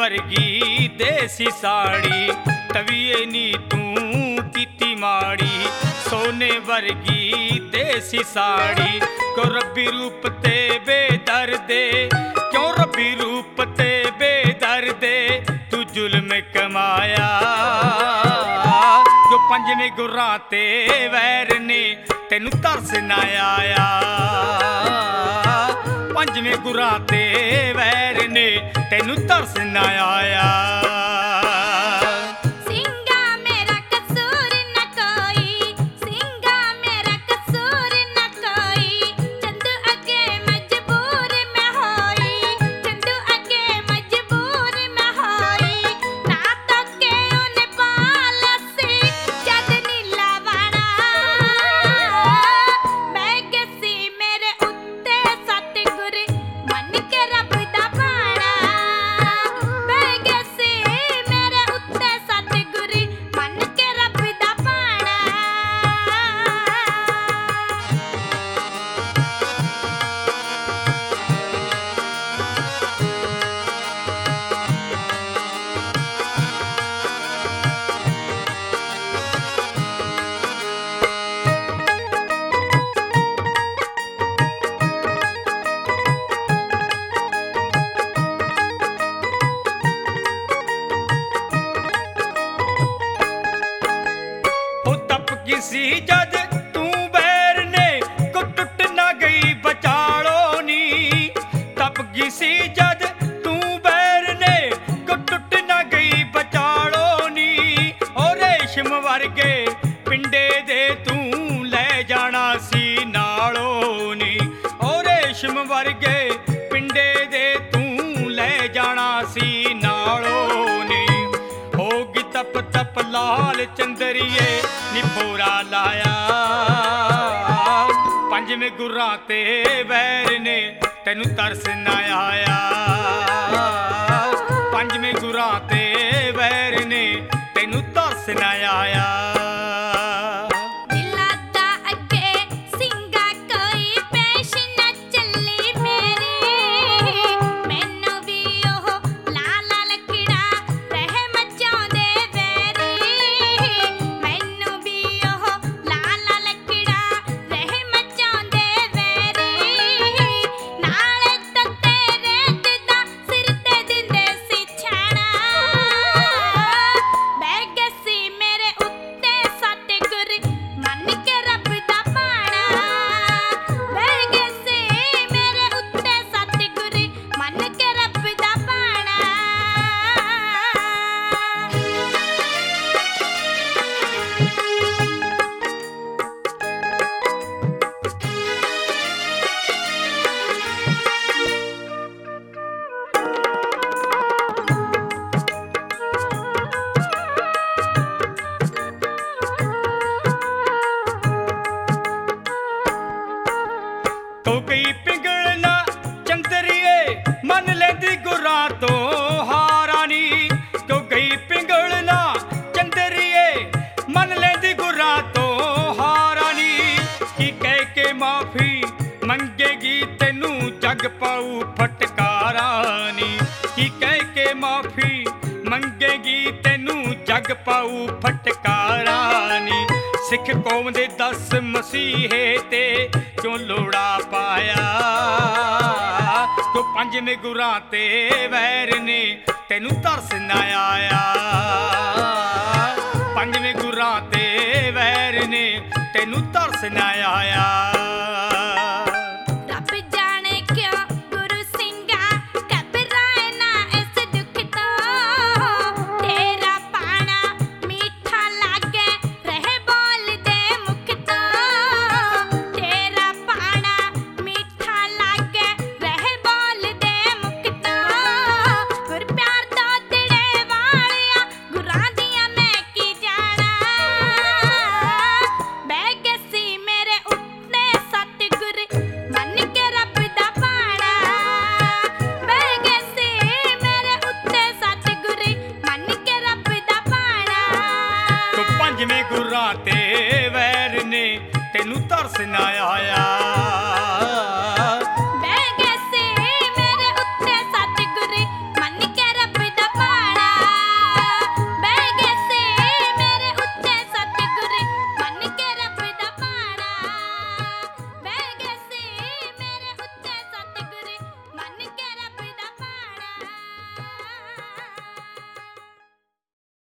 वर्गी देसी साड़ी तवीए नी तू कीती माड़ी सोने वर्गी देसी साड़ी क्यों रब्बी रूप ते बेदर्दे क्यों रब्बी रूप ते बेदर्दे तू जुल्म कमाया जो पंजवें गुर्रां ते वैर ने तेनू तरस ना आया पंजवें गुर्रां ते वैर ने तेनू तरस ना आया किसी जद तू बैर ने को टुट ना गई बचाड़ो नी तब किसी जद तू बैर ने को टुट ना गई बचाड़ो नी और रेशम वर्गे पिंडे दे तू ले जाना सी नालो नी और रेशम वर्गे पिंडे दे तू ले जाना सी नालो नी होगी तप तप लाल चंदरिए निफोरा लाया पंजवें गुर्रां ते वैर ने तेनू तरस ना आया पंजवें गुर्रां ते वैर ने तेनू तरस ना आया तो गई पिंगलना चंदरिए मन लेंदी गुर्रां तो हारानी तो गई पिंगलना चंदरिए मन लेंदी गुर्रां तो हारानी की कह के माफी मंगेगी तेनू जग पाऊ फटकारानी की कह के माफी मंगेगी तेनू जग पाऊ फटकारानी सिख कौम दे 10 मसीहे ते क्यों लोड़ा पाया तो पंजवें गुर्रां ते वैर ने तेनू तरस ना आया पंजवें गुर्रां ते वैर ने तेनू तरस ना आया पंजवें गुर्रां ते वैर ने तेनू तरस ना आया